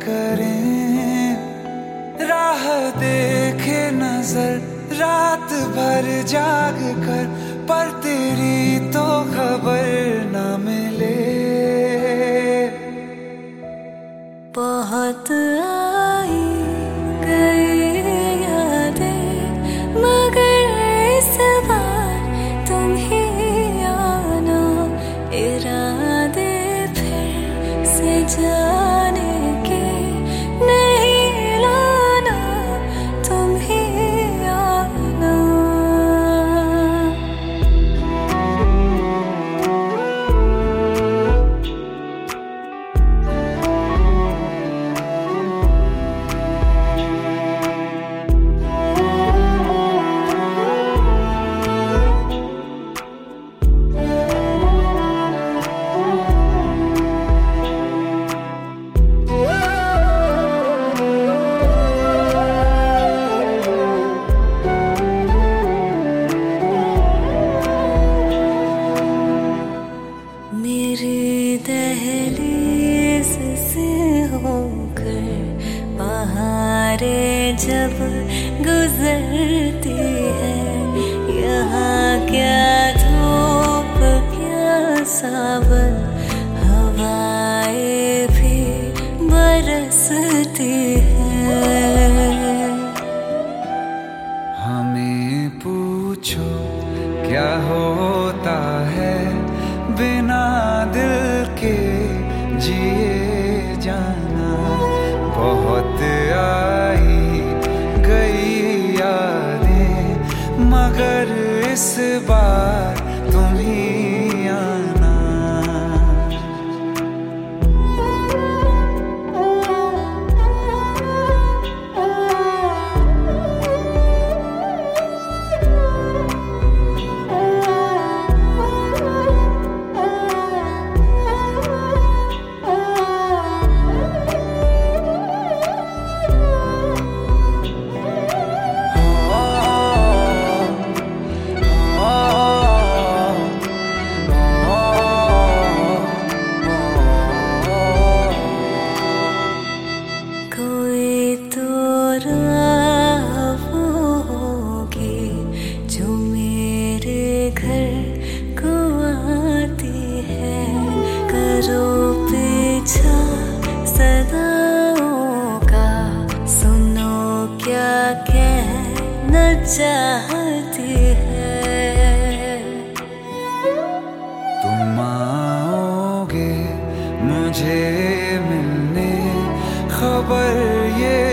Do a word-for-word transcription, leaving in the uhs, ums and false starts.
करें, राह देखे नजर रात भर जाग कर, पर तेरी तो खबर न मिले। बहुत आई गई यादें, मगर इस बार तुम ही आना, इरादे फिर से जाने के नहीं लाना, तुम ही आना। मेरी दहलीज से होकर बहारें जब गुजरती है, यहाँ क्या धूप क्या सावन, हवाएं भी बरसती है। हमें पूछो क्या होता है बिना दिल के जिए जाना। बहुत आई गई यादें, मगर इस बार तुम ही आना। कोई तो राह वो होगी जो मेरे घर को आती है, करो पीछा सदाओं का, सुनो क्या कहना चाहती है। तुम आओगे मुझे मिलने, खबर ये